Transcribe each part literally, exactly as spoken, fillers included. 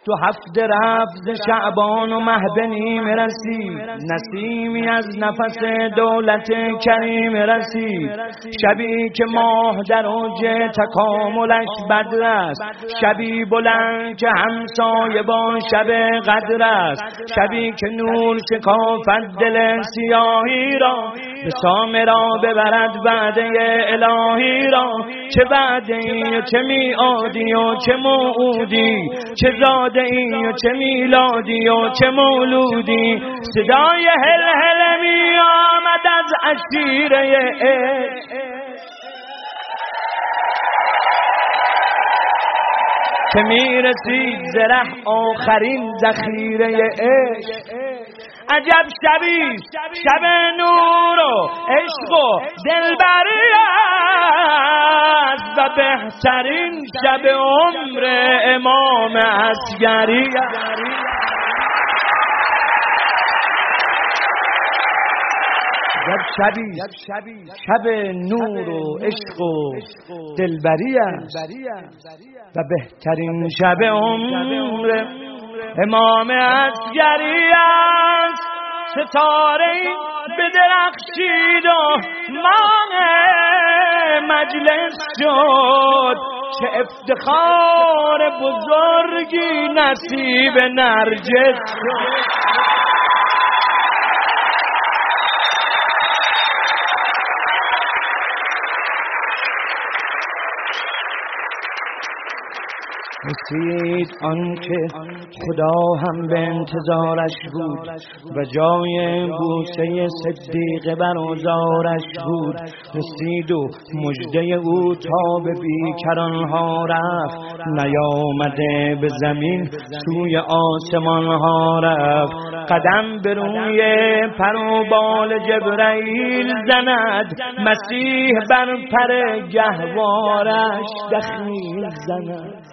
تو هفته رفت ز شعبان و مه به نیمه رسید، نسیمی از نفس دولت کریم رسید. شبی که ماه در اوج تکاملش بدر است، شبی بلند که همسایه با شب قدر است. شبی که نور شکافد دل سیاهی را، به سامرا ببرد وعده الهی را. چه وعده ای و چه میعادی و چه موعودی، چه زاده ای و چه میلادی و چه مولودی. صدای هل هل می آمد از عشیره عشق، که میرسید زره آخرین ذخیره عشق. عجب شبی شب نور و عشق و دلبری است، و بهترین شب عمر امام عسگری است. شبی شب نور و عشق و دلبری است، و بهترین شب عمر امام عسگری است. ستاره بدرخشید و ماه مجلس شد، چه افتخار بزرگی نصیب نرجس شد. رسید آنکه خدا هم به انتظارش بود، و جای بوسه صدیق بر اوزارش بود. رسید و مژده او تا به بیکرانها رفت، نیامده به زمین سوی آسمانها رفت. قدم به روی پر و بال جبرائیل زند، مسیح بر پر گهوارش دخیل زند.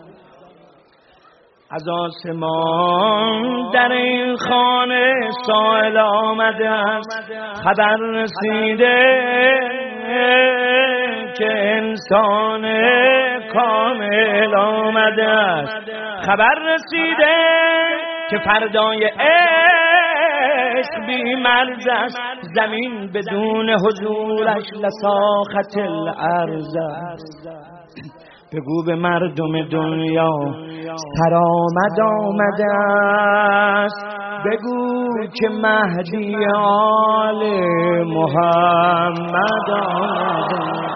از آسمان در این خانه سائل آمده است، خبر رسیده که انسان کامل آمده است. خبر رسیده که فردای عشق بی مرز است، زمین بدون حضورش لساخت الارض است. بگو به مردم دنیا سرآمد آمده است، بگو که مهدی آل محمد آمده است.